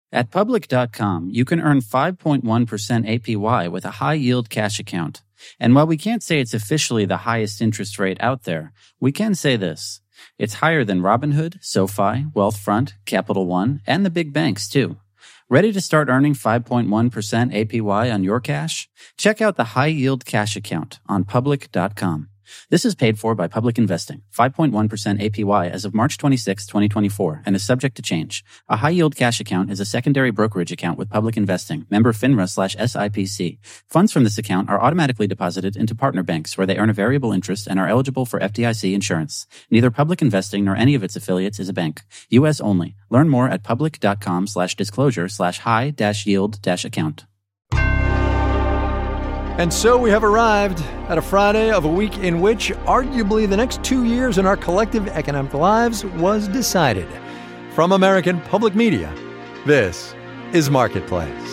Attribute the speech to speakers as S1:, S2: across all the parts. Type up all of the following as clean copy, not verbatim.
S1: At Public.com, you can earn 5.1% APY with a high-yield cash account. And while we can't say it's officially the highest interest rate out there, we can say this. It's higher than Robinhood, SoFi, Wealthfront, Capital One, and the big banks, too. Ready to start earning 5.1% APY on your cash? Check out the high-yield cash account on Public.com. This is paid for by Public Investing, 5.1% APY as of March 26, 2024, and is subject to change. A high-yield cash account is a secondary brokerage account with Public Investing, member FINRA/SIPC. Funds from this account are automatically deposited into partner banks where they earn a variable interest and are eligible for FDIC insurance. Neither Public Investing nor any of its affiliates is a bank. U.S. only. Learn more at public.com/disclosure/high-yield-account.
S2: And so we have arrived at a Friday of a week in which arguably the next 2 years in our collective economic lives was decided. From American Public Media, this is Marketplace.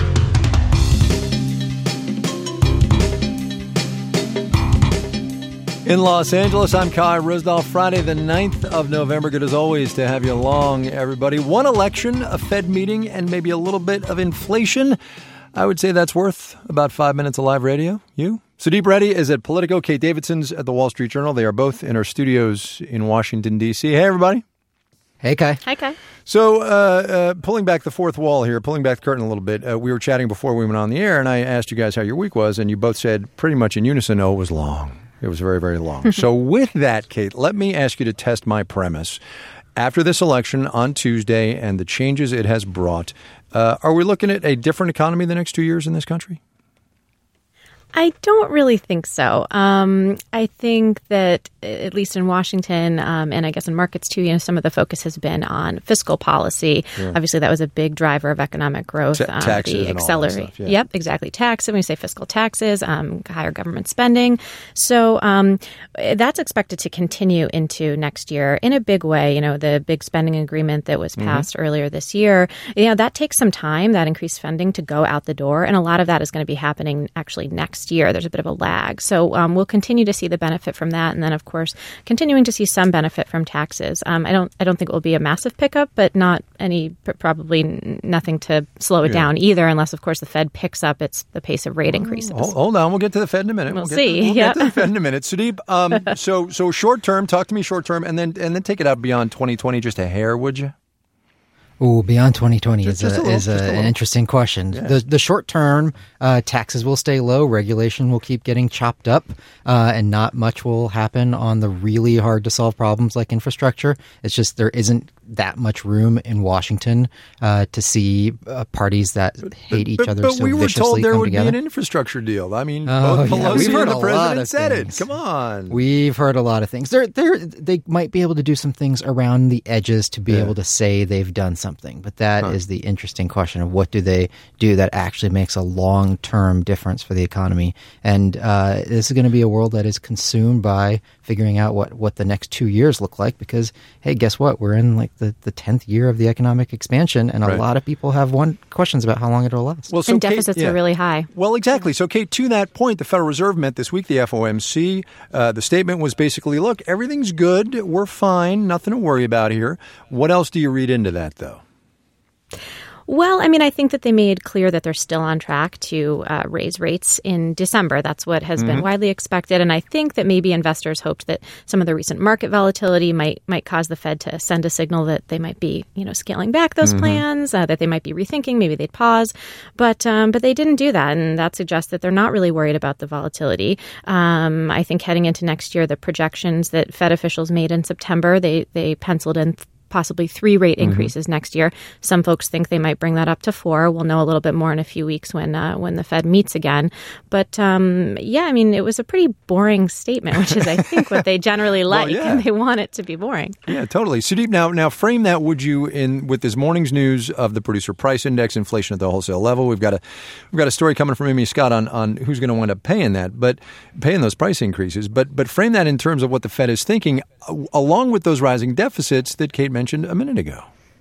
S2: In Los Angeles, I'm Kai Ryssdal. Friday the 9th of November. Good as always to have you along, everybody. One election, a Fed meeting, and maybe a little bit of inflation. I would say that's worth about 5 minutes of live radio. You? Sudeep Reddy is at Politico. Kate Davidson's at the Wall Street Journal. They are both in our studios in Washington, D.C. Hey, everybody.
S3: Hey, Kai.
S4: Hi, Kai.
S2: So pulling back the fourth wall here, pulling back the curtain a little bit, we were chatting before we went on the air, and I asked you guys how your week was, and you both said pretty much in unison, oh, it was long. It was very, very long. So with that, Kate, let me ask you to test my premise. After this election on Tuesday and the changes it has brought, are we looking at a different economy the next 2 years in this country?
S4: I don't really think so. I think that, at least in Washington, and I guess in markets too, some of the focus has been on fiscal policy. Yeah. Obviously, that was a big driver of economic growth.
S2: Taxes and all that stuff. Yeah.
S4: Yep, exactly. Taxes, when we say fiscal taxes, higher government spending. So that's expected to continue into next year in a big way. The big spending agreement that was passed earlier this year, that takes some time, that increased spending, to go out the door. And a lot of that is going to be happening actually next year. There's a bit of a lag. So we'll continue to see the benefit from that. And then, of course, continuing to see some benefit from taxes. I don't think it will be a massive pickup, but probably nothing to slow it down either, unless, of course, the Fed picks up the pace of rate increases.
S2: Hold on. We'll get to the Fed in a minute.
S4: We'll see.
S2: Get to the Fed in a minute. Sudeep, so short term, talk to me short term, and then take it out beyond 2020 just a hair, would you?
S3: Ooh, beyond 2020 is an interesting question. Yeah. The short term, taxes will stay low, regulation will keep getting chopped up, and not much will happen on the really hard to solve problems like infrastructure. It's just there isn't that much room in Washington to see parties that hate each other so viciously come together. But we were told
S2: there would be an infrastructure deal. I mean, both Pelosi and the president said it. Come on.
S3: We've heard a lot of things. They might be able to do some things around the edges to be able to say they've done something. But that is the interesting question of what do they do that actually makes a long-term difference for the economy. And this is going to be a world that is consumed by figuring out what the next 2 years look like because, hey, guess what? We're in like the 10th year of the economic expansion, and a lot of people have questions about how long it'll last.
S4: Well, and deficits are really high.
S2: Well, exactly. So, Kate, to that point, the Federal Reserve met this week, the FOMC. The statement was basically, look, everything's good. We're fine. Nothing to worry about here. What else do you read into that, though?
S4: Well, I mean, I think that they made clear that they're still on track to raise rates in December. That's what has been widely expected. And I think that maybe investors hoped that some of the recent market volatility might cause the Fed to send a signal that they might be, scaling back those plans, that they might be rethinking. Maybe they'd pause. But they didn't do that. And that suggests that they're not really worried about the volatility. I think heading into next year, the projections that Fed officials made in September, they penciled in possibly 3 rate increases next year. Some folks think they might bring that up to 4. We'll know a little bit more in a few weeks when the Fed meets again. But I mean, it was a pretty boring statement, which is, I think, what they generally like, and they want it to be boring.
S2: Yeah, totally. Sudeep, now frame that, would you, with this morning's news of the Producer Price Index, inflation at the wholesale level. We've got a story coming from Amy Scott on who's going to wind up paying that, but paying those price increases. But frame that in terms of what the Fed is thinking, along with those rising deficits that Kate mentioned a minute ago.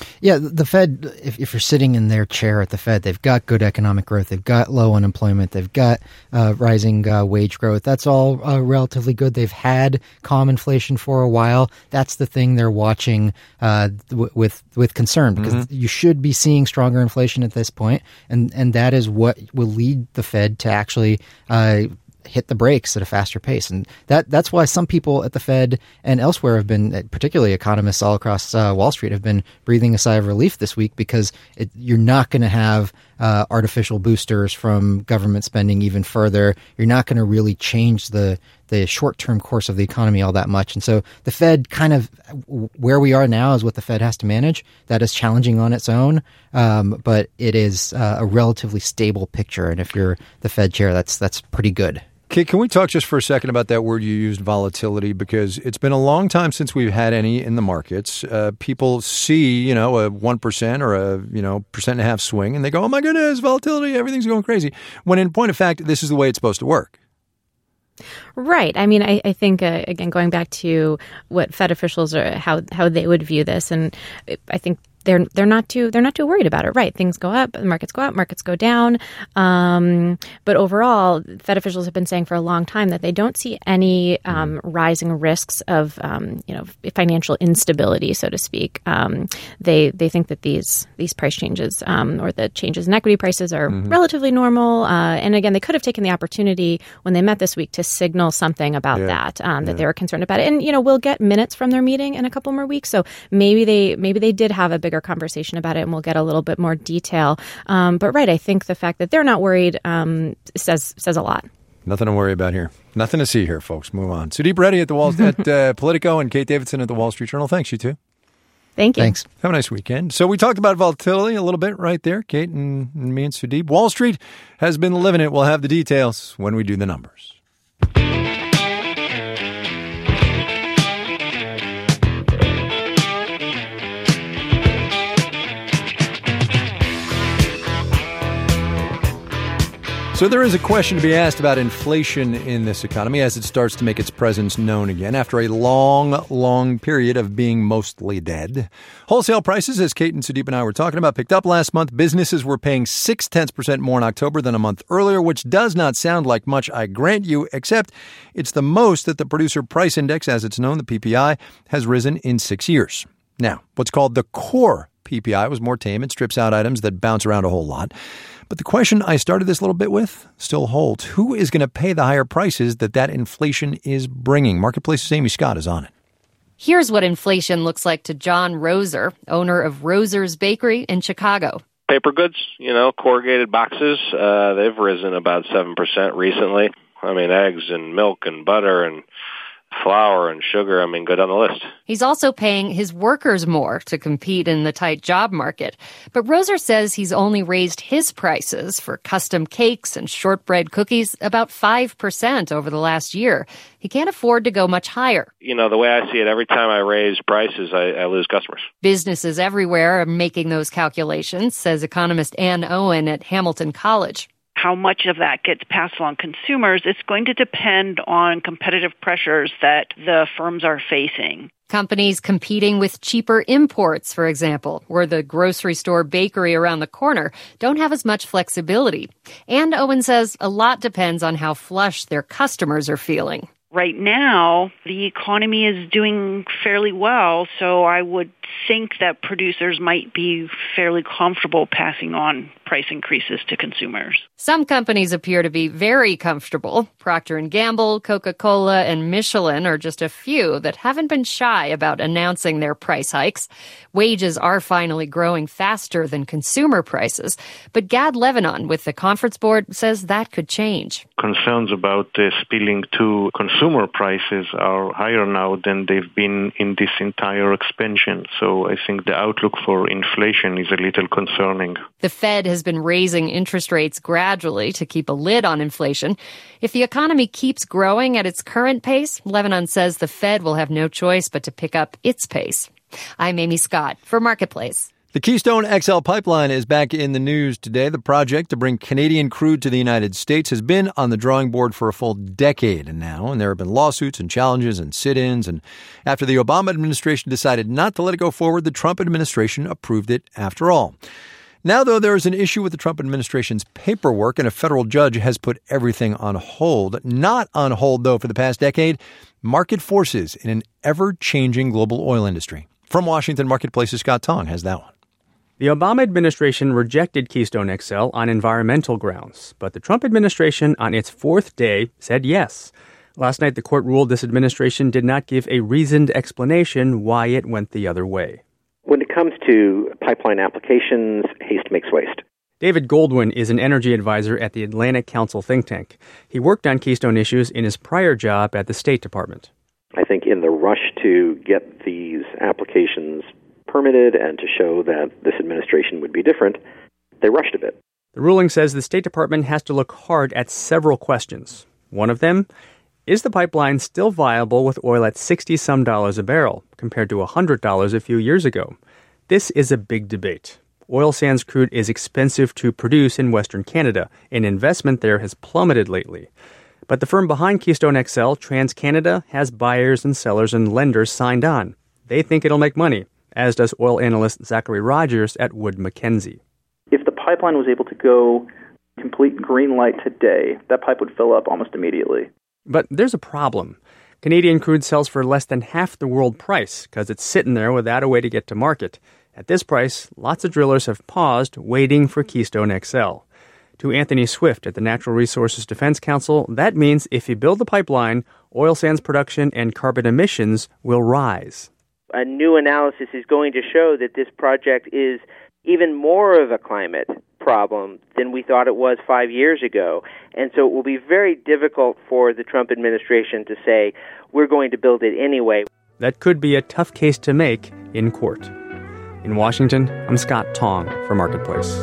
S3: Yeah, the Fed, if you're sitting in their chair at the Fed, they've got good economic growth. They've got low unemployment. They've got rising wage growth. That's all relatively good. They've had calm inflation for a while. That's the thing they're watching with concern, because you should be seeing stronger inflation at this point, and that is what will lead the Fed to actually hit the brakes at a faster pace. And that's why some people at the Fed and elsewhere have been, particularly economists all across Wall Street, have been breathing a sigh of relief this week, because you're not going to have artificial boosters from government spending even further. You're not going to really change the short-term course of the economy all that much. And so the Fed, kind of where we are now is what the Fed has to manage. That is challenging on its own, but it is a relatively stable picture. And if you're the Fed chair, that's pretty good.
S2: Okay, can we talk just for a second about that word you used, volatility? Because it's been a long time since we've had any in the markets. People see, a 1% or a 1.5% swing, and they go, "Oh my goodness, volatility! Everything's going crazy." When in point of fact, this is the way it's supposed to work.
S4: Right. I mean, I think, again, going back to what Fed officials are, how they would view this, and I think they're not too worried about it. Right. Things go up, markets go down. But overall, Fed officials have been saying for a long time that they don't see any rising risks of financial instability, so to speak. They think that these price changes or the changes in equity prices are relatively normal. And again, they could have taken the opportunity when they met this week to signal something about that they were concerned about it. And we'll get minutes from their meeting in a couple more weeks, so maybe they did have a bigger conversation about it, and we'll get a little bit more detail. But right, I think the fact that they're not worried says a lot.
S2: Nothing to worry about here. Nothing to see here, folks. Move on. Sudeep Reddy at Politico, and Kate Davidson at the Wall Street Journal. Thanks, you two.
S4: Thank you.
S3: Thanks.
S2: Have a nice weekend. So we talked about volatility a little bit right there, Kate and me and Sudeep. Wall Street has been living it. We'll have the details when we do the numbers. So there is a question to be asked about inflation in this economy as it starts to make its presence known again after a long, long period of being mostly dead. Wholesale prices, as Kate and Sudeep and I were talking about, picked up last month. Businesses were paying 0.6% more in October than a month earlier, which does not sound like much, I grant you, except it's the most that the Producer Price Index, as it's known, the PPI, has risen in 6 years. Now, what's called the core PPI was more tame. It strips out items that bounce around a whole lot. But the question I started this little bit with still holds. Who is going to pay the higher prices that inflation is bringing? Marketplace's Amy Scott is on it.
S5: Here's what inflation looks like to John Roser, owner of Roser's Bakery in Chicago.
S6: Paper goods, corrugated boxes, they've risen about 7% recently. I mean, eggs and milk and butter and flour and sugar, go down the list.
S5: He's also paying his workers more to compete in the tight job market. But Roser says he's only raised his prices for custom cakes and shortbread cookies about 5% over the last year. He can't afford to go much higher.
S6: The way I see it, every time I raise prices, I lose customers.
S5: Businesses everywhere are making those calculations, says economist Ann Owen at Hamilton College.
S7: How much of that gets passed along consumers, it's going to depend on competitive pressures that the firms are facing.
S5: Companies competing with cheaper imports, for example, or the grocery store bakery around the corner, don't have as much flexibility. And Owen says a lot depends on how flush their customers are feeling.
S7: Right now, the economy is doing fairly well, so I would think that producers might be fairly comfortable passing on price increases to consumers.
S5: Some companies appear to be very comfortable. Procter & Gamble, Coca-Cola, and Michelin are just a few that haven't been shy about announcing their price hikes. Wages are finally growing faster than consumer prices, but Gad Lebanon with the Conference Board says that could change.
S8: Concerns about spilling to consumer prices are higher now than they've been in this entire expansion. So I think the outlook for inflation is a little concerning.
S5: The Fed has been raising interest rates gradually to keep a lid on inflation. If the economy keeps growing at its current pace, Lebanon says the Fed will have no choice but to pick up its pace. I'm Amy Scott for Marketplace.
S2: The Keystone XL pipeline is back in the news today. The project to bring Canadian crude to the United States has been on the drawing board for a full decade now, and there have been lawsuits and challenges and sit-ins. And after the Obama administration decided not to let it go forward, the Trump administration approved it after all. Now, though, there is an issue with the Trump administration's paperwork, and a federal judge has put everything on hold. Not on hold, though, for the past decade, market forces in an ever-changing global oil industry. From Washington Marketplace's Scott Tong has that one.
S9: The Obama administration rejected Keystone XL on environmental grounds, but the Trump administration on its fourth day said yes. Last night, the court ruled this administration did not give a reasoned explanation why it went the other way.
S10: When it comes to pipeline applications, haste makes waste.
S9: David Goldwyn is an energy advisor at the Atlantic Council think tank. He worked on Keystone issues in his prior job at the State Department.
S10: I think in the rush to get these applications permitted and to show that this administration would be different, they rushed a bit.
S9: The ruling says the State Department has to look hard at several questions. One of them, is the pipeline still viable with oil at $60-some a barrel, compared to $100 a few years ago? This is a big debate. Oil sands crude is expensive to produce in Western Canada, and investment there has plummeted lately. But the firm behind Keystone XL, TransCanada, has buyers and sellers and lenders signed on. They think it'll make money, as does oil analyst Zachary Rogers at Wood Mackenzie.
S11: If the pipeline was able to go complete green light today, that pipe would fill up almost immediately.
S9: But there's a problem. Canadian crude sells for less than half the world price because it's sitting there without a way to get to market. At this price, lots of drillers have paused, waiting for Keystone XL. To Anthony Swift at the Natural Resources Defense Council, that means if you build the pipeline, oil sands production and carbon emissions will rise.
S12: A new analysis is going to show that this project is even more of a climate problem than we thought it was 5 years ago. And so it will be very difficult for the Trump administration to say, we're going to build it anyway.
S9: That could be a tough case to make in court. In Washington, I'm Scott Tong for Marketplace.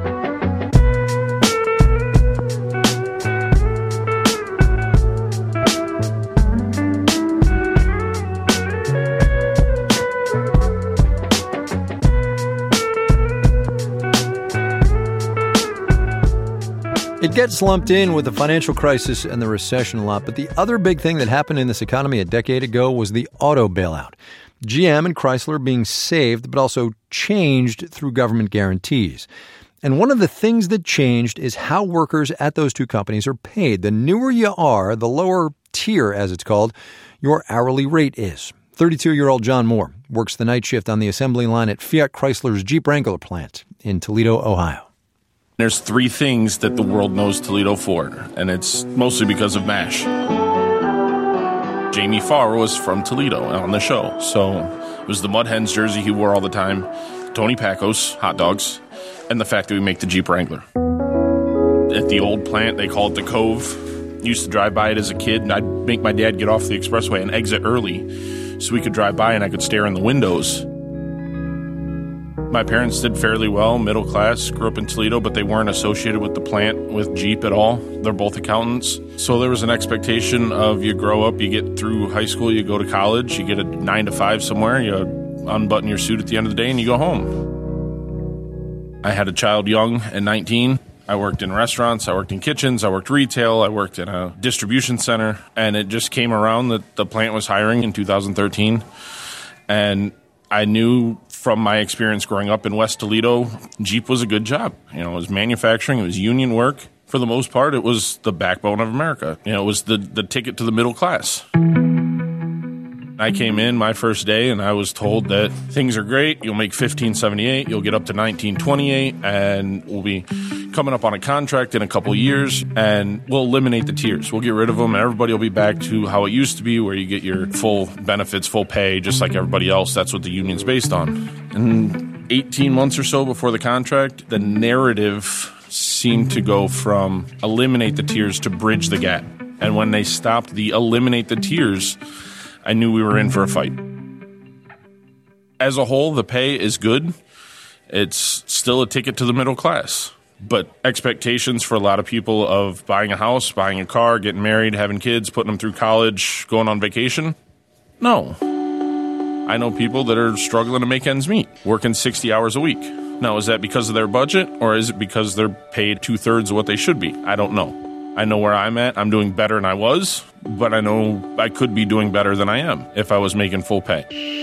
S2: It gets lumped in with the financial crisis and the recession a lot, but the other big thing that happened in this economy a decade ago was the auto bailout. GM and Chrysler being saved, but also changed through government guarantees. And one of the things that changed is how workers at those two companies are paid. The newer you are, the lower tier, as it's called, your hourly rate is. 32-year-old John Moore works the night shift on the assembly line at Fiat Chrysler's Jeep Wrangler plant in Toledo, Ohio.
S13: There's three things that the world knows Toledo for, and it's mostly because of MASH. Jamie Farr was from Toledo on the show, so it was the Mud Hens jersey he wore all the time, Tony Pacos, hot dogs, and the fact that we make the Jeep Wrangler. At the old plant, they call it the Cove. Used to drive by it as a kid, and I'd make my dad get off the expressway and exit early so we could drive by and I could stare in the windows. My parents did fairly well, middle class, grew up in Toledo, but they weren't associated with the plant, with Jeep at all. They're both accountants. So there was an expectation of you grow up, you get through high school, you go to college, you get a 9 to 5 somewhere, you unbutton your suit at the end of the day, and you go home. I had a child young at 19. I worked in restaurants, I worked in kitchens, I worked retail, I worked in a distribution center, and it just came around that the plant was hiring in 2013. And I knew from my experience growing up in West Toledo, Jeep was a good job. You know, it was manufacturing, it was union work. For the most part, it was the backbone of America. You know, it was the ticket to the middle class. I came in my first day and I was told that things are great. You'll make $15.78. You'll get up to $19.28, and we'll be coming up on a contract in a couple years, and we'll eliminate the tiers. We'll get rid of them, and everybody will be back to how it used to be, where you get your full benefits, full pay, just like everybody else. That's what the union's based on. And 18 months or so before the contract, the narrative seemed to go from eliminate the tiers to bridge the gap. And when they stopped the eliminate the tiers, I knew we were in for a fight. As a whole, the pay is good. It's still a ticket to the middle class. But expectations for a lot of people of buying a house, buying a car, getting married, having kids, putting them through college, going on vacation? No. I know people that are struggling to make ends meet, working 60 hours a week. Now, is that because of their budget, or is it because they're paid 2/3 of what they should be? I don't know. I know where I'm at. I'm doing better than I was, but I know I could be doing better than I am if I was making full pay.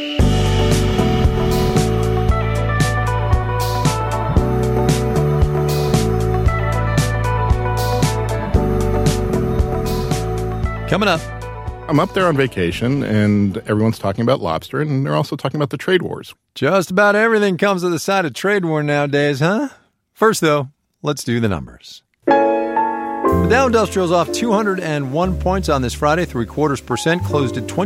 S2: Coming up.
S14: I'm up there on vacation, and everyone's talking about lobster, and they're also talking about the trade wars.
S2: Just about everything comes to the side of trade war nowadays, huh? First, though, let's do the numbers. The Dow Industrial's off 201 points on this Friday, 0.75%, closed at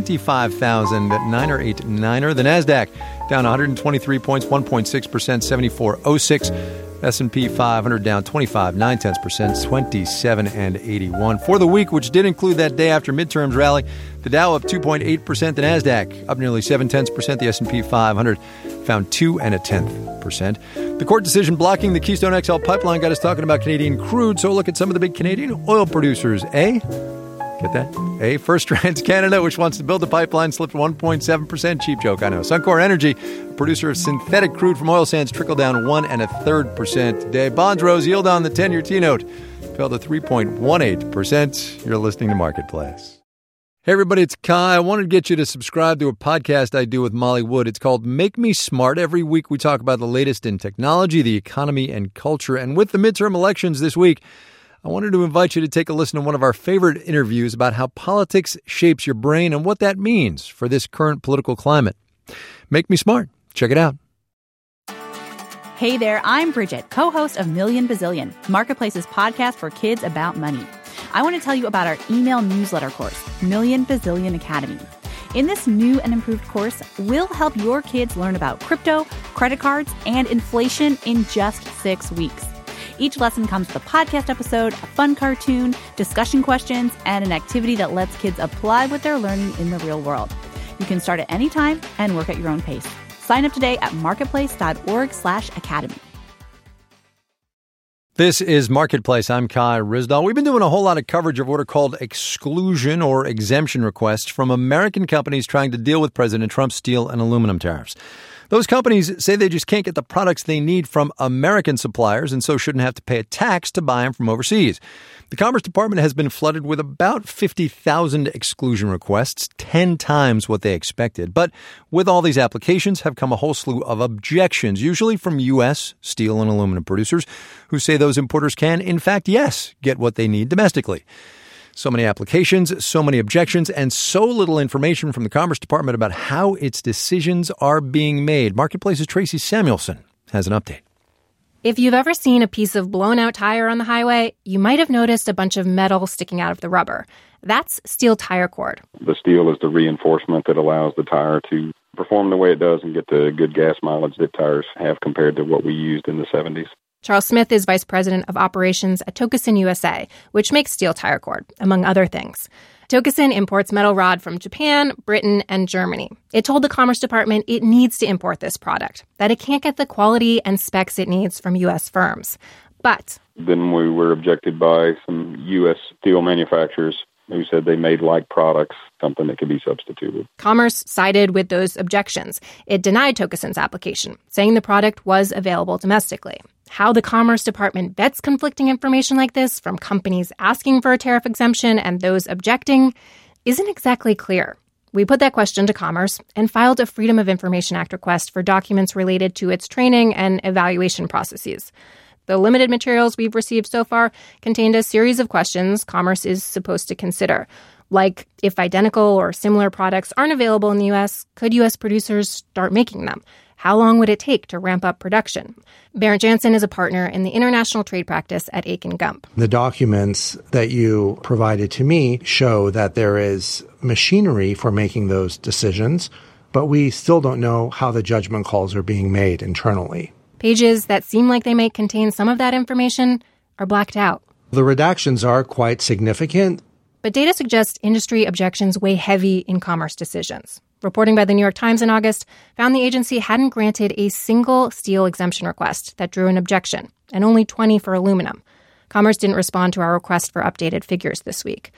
S2: 25,989. The Nasdaq down 123 points, 1.6%, 74.06. S&P 500 down 25.9%, 27.81. For the week, which did include that day after midterms rally, the Dow up 2.8%, the Nasdaq up nearly 0.7%, the S&P 500 found 2.1%. The court decision blocking the Keystone XL pipeline got us talking about Canadian crude, so we'll look at some of the big Canadian oil producers. Get that? First Trans Canada, which wants to build the pipeline, slipped 1.7%. Cheap joke, I know. Suncor Energy, a producer of synthetic crude from oil sands, trickled down 1.33% today. Bonds rose, yield on the 10-year T-note fell to 3.18%. You're listening to Marketplace. Hey, everybody, it's Kai. I wanted to get you to subscribe to a podcast I do with Molly Wood. It's called Make Me Smart. Every week we talk about the latest in technology, the economy, and culture. And with the midterm elections this week, I wanted to invite you to take a listen to one of our favorite interviews about how politics shapes your brain and what that means for this current political climate. Make Me Smart. Check it out.
S15: Hey there, I'm Bridget, co-host of Million Bazillion, Marketplace's podcast for kids about money. I want to tell you about our email newsletter course, Million Bazillion Academy. In this new and improved course, we'll help your kids learn about crypto, credit cards, and inflation in just 6 weeks. Each lesson comes with a podcast episode, a fun cartoon, discussion questions, and an activity that lets kids apply what they're learning in the real world. You can start at any time and work at your own pace. Sign up today at marketplace.org/academy.
S2: This is Marketplace. I'm Kai Ryssdal. We've been doing a whole lot of coverage of what are called exclusion or exemption requests from American companies trying to deal with President Trump's steel and aluminum tariffs. Those companies say they just can't get the products they need from American suppliers and so shouldn't have to pay a tax to buy them from overseas. The Commerce Department has been flooded with about 50,000 exclusion requests, 10 times what they expected. But with all these applications have come a whole slew of objections, usually from U.S. steel and aluminum producers who say those importers can, in fact, yes, get what they need domestically. So many applications, so many objections, and so little information from the Commerce Department about how its decisions are being made. Marketplace's Tracy Samuelson has an update.
S4: If you've ever seen a piece of blown-out tire on the highway, you might have noticed a bunch of metal sticking out of the rubber. That's steel tire cord.
S16: The steel is the reinforcement that allows the tire to perform the way it does and get the good gas mileage that tires have compared to what we used in the 70s.
S4: Charles Smith is vice president of operations at Tokusin USA, which makes steel tire cord, among other things. Tokusin imports metal rod from Japan, Britain, and Germany. It told the Commerce Department it needs to import this product, that it can't get the quality and specs it needs from U.S. firms. But
S16: then we were objected by some U.S. steel manufacturers who said they made like products, something that could be substituted.
S4: Commerce sided with those objections. It denied Tokusin's application, saying the product was available domestically. How the Commerce Department vets conflicting information like this from companies asking for a tariff exemption and those objecting isn't exactly clear. We put that question to Commerce and filed a Freedom of Information Act request for documents related to its training and evaluation processes. The limited materials we've received so far contained a series of questions Commerce is supposed to consider, like if identical or similar products aren't available in the U.S., could U.S. producers start making them? How long would it take to ramp up production? Bernd Jansen is a partner in the international trade practice at Akin Gump.
S17: The documents that you provided to me show that there is machinery for making those decisions, but we still don't know how the judgment calls are being made internally.
S4: Pages that seem like they might contain some of that information are blacked out.
S17: The redactions are quite significant.
S4: But data suggests industry objections weigh heavy in Commerce decisions. Reporting by the New York Times in August found the agency hadn't granted a single steel exemption request that drew an objection, and only 20 for aluminum. Commerce didn't respond to our request for updated figures this week.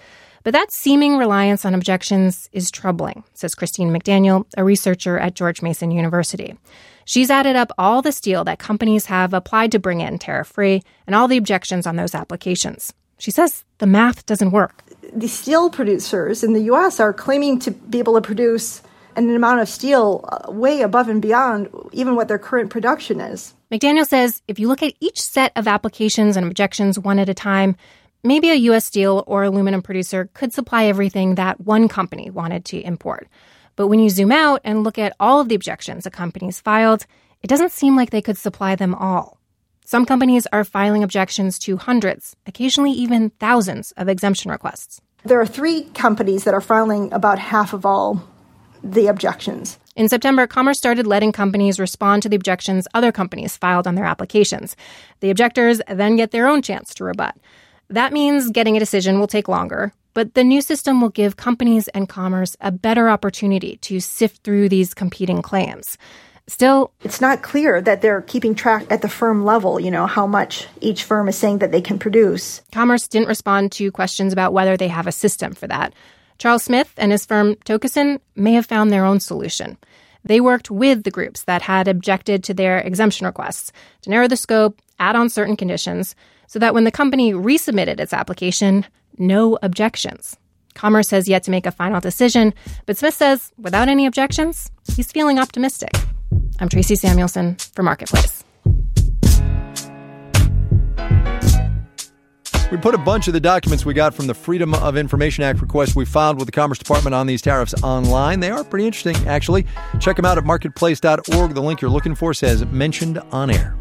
S18: But that seeming reliance on objections is troubling, says Christine McDaniel, a researcher at George Mason University. She's added up all the steel that companies have applied to bring in tariff-free and all the objections on those applications. She says the math doesn't work.
S19: The steel producers in the U.S. are claiming to be able to produce an amount of steel way above and beyond even what their current production is.
S18: McDaniel says if you look at each set of applications and objections one at a time, maybe a U.S. steel or aluminum producer could supply everything that one company wanted to import. But when you zoom out and look at all of the objections a company's filed, it doesn't seem like they could supply them all. Some companies are filing objections to hundreds, occasionally even thousands of exemption requests.
S19: There are 3 companies that are filing about half of all the objections.
S18: In September, Commerce started letting companies respond to the objections other companies filed on their applications. The objectors then get their own chance to rebut. That means getting a decision will take longer, but the new system will give companies and Commerce a better opportunity to sift through these competing claims. Still,
S19: it's not clear that they're keeping track at the firm level, how much each firm is saying that they can produce.
S18: Commerce didn't respond to questions about whether they have a system for that. Charles Smith and his firm Tokusin may have found their own solution. They worked with the groups that had objected to their exemption requests to narrow the scope, add on certain conditions, so that when the company resubmitted its application, no objections. Commerce has yet to make a final decision, but Smith says without any objections, he's feeling optimistic. I'm Tracy Samuelson for Marketplace.
S2: We put a bunch of the documents we got from the Freedom of Information Act request we filed with the Commerce Department on these tariffs online. They are pretty interesting, actually. Check them out at marketplace.org. The link you're looking for says mentioned on air.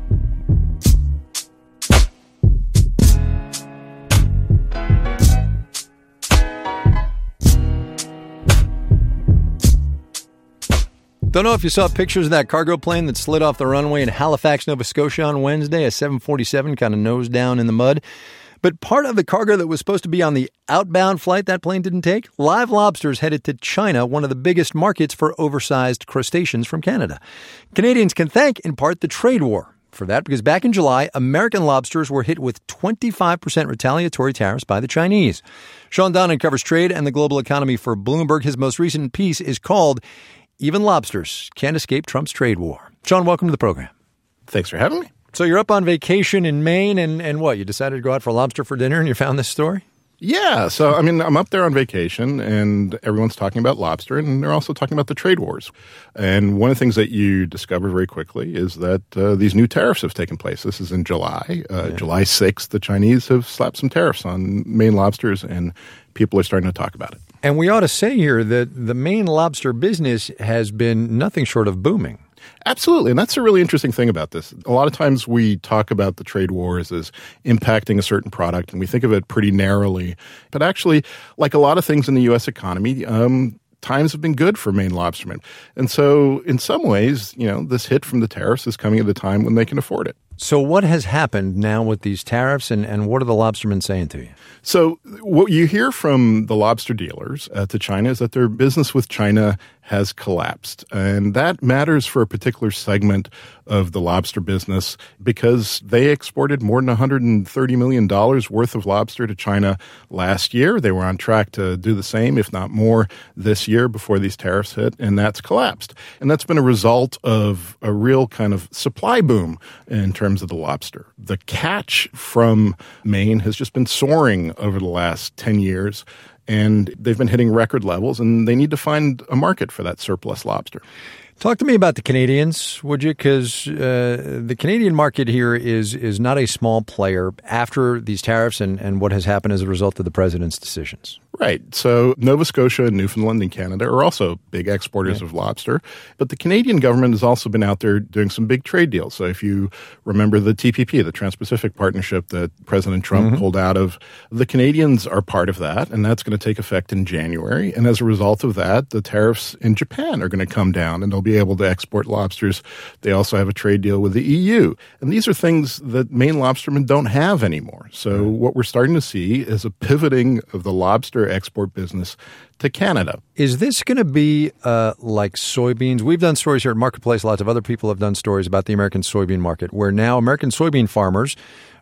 S2: Don't know if you saw pictures of that cargo plane that slid off the runway in Halifax, Nova Scotia on Wednesday, a 747 kind of nose down in the mud. But part of the cargo that was supposed to be on the outbound flight that plane didn't take, live lobsters headed to China, one of the biggest markets for oversized crustaceans from Canada. Canadians can thank, in part, the trade war for that, because back in July, American lobsters were hit with 25% retaliatory tariffs by the Chinese. Sean Donnan covers trade and the global economy for Bloomberg. His most recent piece is called Even Lobsters Can't Escape Trump's Trade War. Sean, welcome to the program.
S14: Thanks for having me.
S2: So you're up on vacation in Maine, and what? You decided to go out for lobster for dinner, and you found this story?
S14: Yeah. So, I'm up there on vacation, and everyone's talking about lobster, and they're also talking about the trade wars. And one of the things that you discover very quickly is that these new tariffs have taken place. This is in July. July 6th, the Chinese have slapped some tariffs on Maine lobsters, and people are starting to talk about it.
S2: And we ought to say here that the Maine lobster business has been nothing short of booming.
S14: Absolutely. And that's a really interesting thing about this. A lot of times we talk about the trade wars as impacting a certain product, and we think of it pretty narrowly. But actually, like a lot of things in the U.S. economy, times have been good for Maine lobstermen. And so in some ways, this hit from the tariffs is coming at a time when they can afford it.
S2: So what has happened now with these tariffs, and what are the lobstermen saying to you?
S14: So what you hear from the lobster dealers to China is that their business with China has collapsed. And that matters for a particular segment of the lobster business because they exported more than $130 million worth of lobster to China last year. They were on track to do the same, if not more, this year before these tariffs hit, and that's collapsed. And that's been a result of a real kind of supply boom in terms of the lobster. The catch from Maine has just been soaring over the last 10 years. And they've been hitting record levels, and they need to find a market for that surplus lobster.
S2: Talk to me about the Canadians, would you? Because the Canadian market here is not a small player after these tariffs and what has happened as a result of the president's decisions.
S14: Right. So Nova Scotia, Newfoundland, and Canada are also big exporters of lobster. But the Canadian government has also been out there doing some big trade deals. So if you remember the TPP, the Trans-Pacific Partnership that President Trump pulled out of, the Canadians are part of that, and that's going to take effect in January. And as a result of that, the tariffs in Japan are going to come down, and they'll be able to export lobsters. They also have a trade deal with the EU. And these are things that Maine lobstermen don't have anymore. So what we're starting to see is a pivoting of the lobster export business to Canada.
S2: Is this going to be like soybeans? We've done stories here at Marketplace. Lots of other people have done stories about the American soybean market, where now American soybean farmers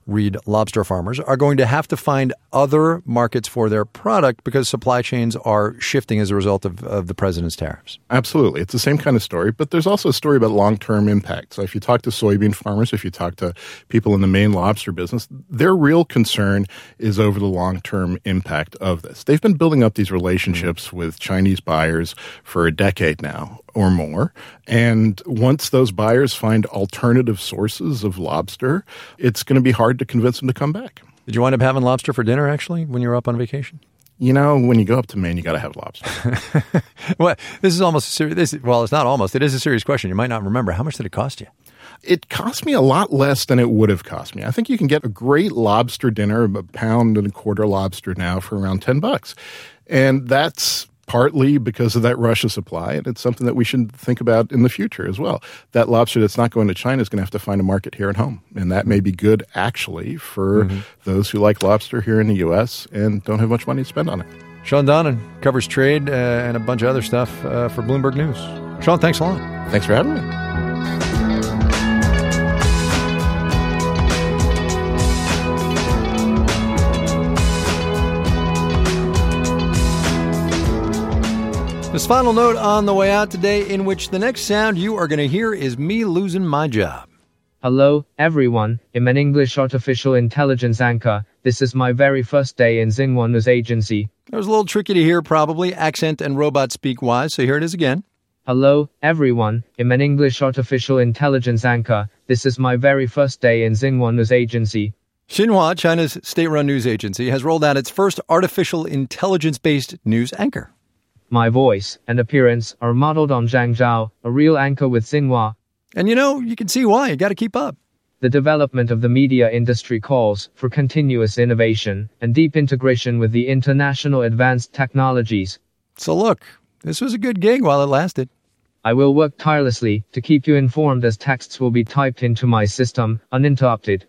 S2: read lobster farmers, are going to have to find other markets for their product because supply chains are shifting as a result of the president's tariffs.
S14: Absolutely. It's the same kind of story, but there's also a story about long-term impact. So if you talk to soybean farmers, if you talk to people in the Maine lobster business, their real concern is over the long-term impact of this. They've been building up these relationships with Chinese buyers for a decade now or more. And once those buyers find alternative sources of lobster, it's going to be hard to convince them to come back.
S2: Did you wind up having lobster for dinner, actually, when you were up on vacation?
S14: You know, when you go up to Maine, you got to have lobster.
S2: Well, this is almost a serious. Well, it's not almost. It is a serious question. You might not remember. How much did it cost you?
S14: It cost me a lot less than it would have cost me. I think you can get a great lobster dinner, a pound and a quarter lobster now for around $10. And that's partly because of that Russia supply, and it's something that we should think about in the future as well. That lobster that's not going to China is going to have to find a market here at home, and that may be good, actually, for those who like lobster here in the U.S. and don't have much money to spend on it.
S2: Sean Donnan covers trade and a bunch of other stuff for Bloomberg News. Sean, thanks a lot.
S14: Thanks for having me.
S2: This final note on the way out today, in which the next sound you are going to hear is me losing my job.
S20: Hello, everyone. I'm an English artificial intelligence anchor. This is my very first day in Xinhua News Agency.
S2: It was a little tricky to hear, probably, accent and robot speak wise, so here it is again.
S20: Hello, everyone. I'm an English artificial intelligence anchor. This is my very first day in Xinhua News Agency.
S2: Xinhua, China's state-run news agency, has rolled out its first artificial intelligence-based news anchor.
S20: My voice and appearance are modeled on Zhang Zhao, a real anchor with Xinhua.
S2: And you can see why. You got to keep up.
S20: The development of the media industry calls for continuous innovation and deep integration with the international advanced technologies.
S2: So look, this was a good gig while it lasted.
S20: I will work tirelessly to keep you informed as texts will be typed into my system, uninterrupted.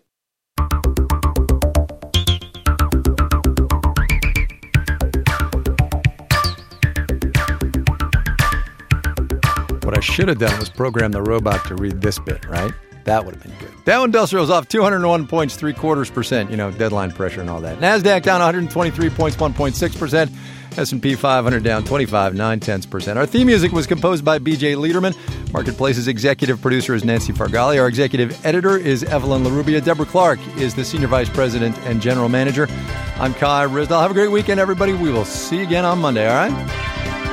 S2: What I should have done was program the robot to read this bit, right? That would have been good. Dow Industrial's off 201 points, 0.75%, deadline pressure and all that. NASDAQ down 123 points, 1.6%. S&P 500 down 25, 0.9%. Our theme music was composed by B.J. Liederman. Marketplace's executive producer is Nancy Fargali. Our executive editor is Evelyn LaRubia. Deborah Clark is the senior vice president and general manager. I'm Kai Ryssdal. Have a great weekend, everybody. We will see you again on Monday, all right?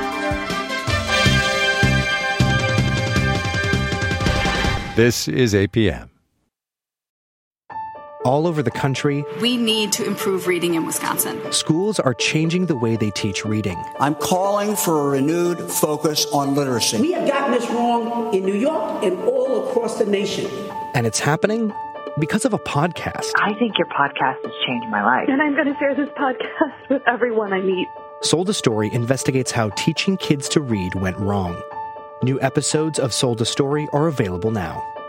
S2: This is APM.
S21: All over the country,
S22: we need to improve reading in Wisconsin.
S21: Schools are changing the way they teach reading.
S23: I'm calling for a renewed focus on literacy.
S24: We have gotten this wrong in New York and all across the nation.
S21: And it's happening because of a podcast.
S25: I think your podcast has changed my life.
S26: And I'm going to share this podcast with everyone I meet.
S21: Sold a Story investigates how teaching kids to read went wrong. New episodes of Sold a Story are available now.